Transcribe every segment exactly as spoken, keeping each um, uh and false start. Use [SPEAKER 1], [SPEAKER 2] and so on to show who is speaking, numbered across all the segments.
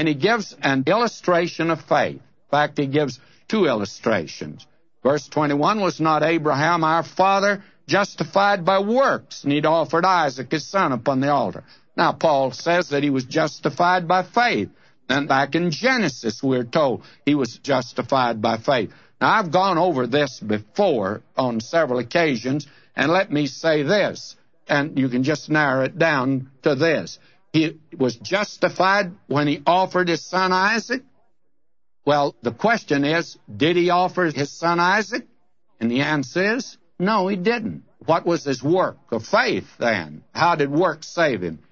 [SPEAKER 1] And he gives an illustration of faith. In fact, he gives two illustrations. Verse twenty-one, was not Abraham our father justified by works, and he'd offered Isaac his son upon the altar. Now, Paul says that he was justified by faith. And back in Genesis, we're told he was justified by faith. Now, I've gone over this before on several occasions, and let me say this, and you can just narrow it down to this. He was justified when he offered his son Isaac. Well, the question is, did he offer his son Isaac? And the answer is, no, he didn't. What was his work of faith then? How did work save him?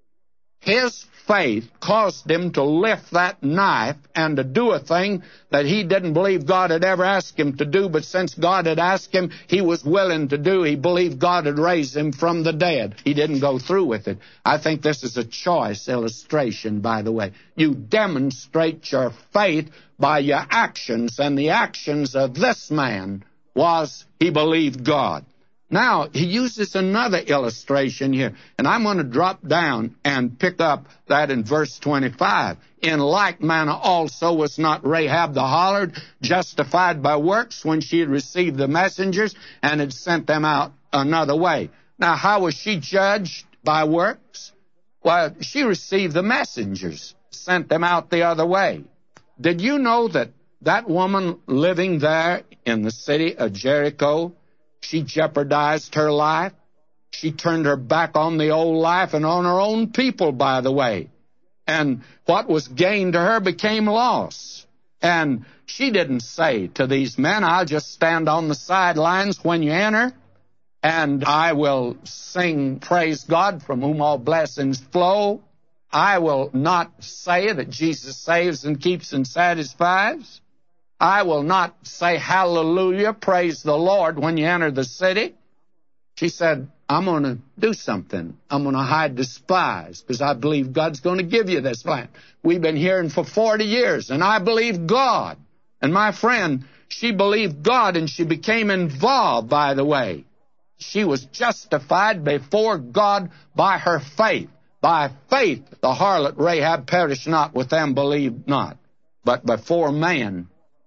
[SPEAKER 1] His faith caused him to lift that knife and to do a thing that he didn't believe God had ever asked him to do, but since God had asked him, he was willing to do. He believed God had raised him from the dead. He didn't go through with it. I think this is a choice illustration, by the way. You demonstrate your faith by your actions, and the actions of this man was he believed God. Now, he uses another illustration here, and I'm going to drop down and pick up that in verse twenty-five. In like manner also was not Rahab the harlot justified by works when she had received the messengers and had sent them out another way. Now, how was she judged by works? Well, she received the messengers, sent them out the other way. Did you know that that woman living there in the city of Jericho, she jeopardized her life? She turned her back on the old life and on her own people, by the way. And what was gained to her became loss. And she didn't say to these men, I'll just stand on the sidelines when you enter, and I will sing praise God from whom all blessings flow. I will not say that Jesus saves and keeps and satisfies. I will not say hallelujah, praise the Lord when you enter the city. She said, I'm going to do something. I'm going to hide the spies because I believe God's going to give you this land. We've been hearing for forty years, and I believe God. And my friend, she believed God, and she became involved, by the way. She was justified before God by her faith. By faith, the harlot Rahab perished not with them, believed not. But before man,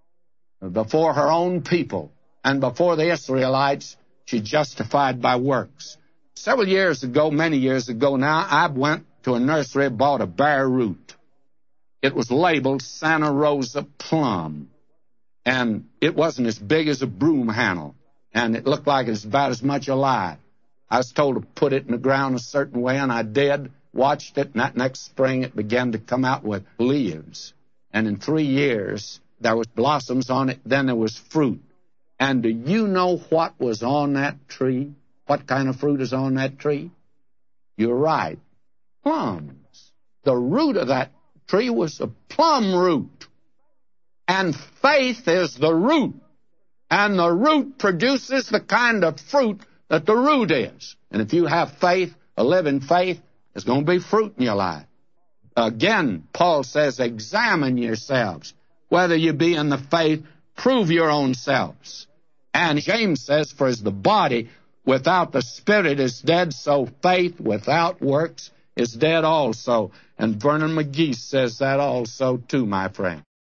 [SPEAKER 1] before her own people, and before the Israelites, she justified by works. Several years ago, many years ago now, I went to a nursery, bought a bare root. It was labeled Santa Rosa plum, and it wasn't as big as a broom handle, and it looked like it was about as much alive. I was told to put it in the ground a certain way, and I did, watched it, and that next spring it began to come out with leaves. And in three years, there was blossoms on it, then there was fruit. And do you know what was on that tree? What kind of fruit is on that tree? You're right. Plums. The root of that tree was a plum root. And faith is the root. And the root produces the kind of fruit that the root is. And if you have faith, a living faith, there's going to be fruit in your life. Again, Paul says, examine yourselves. Whether you be in the faith, prove your own selves. And James says, for as the body without the spirit is dead, so faith without works is dead also. And Vernon McGee says that also too, my friend.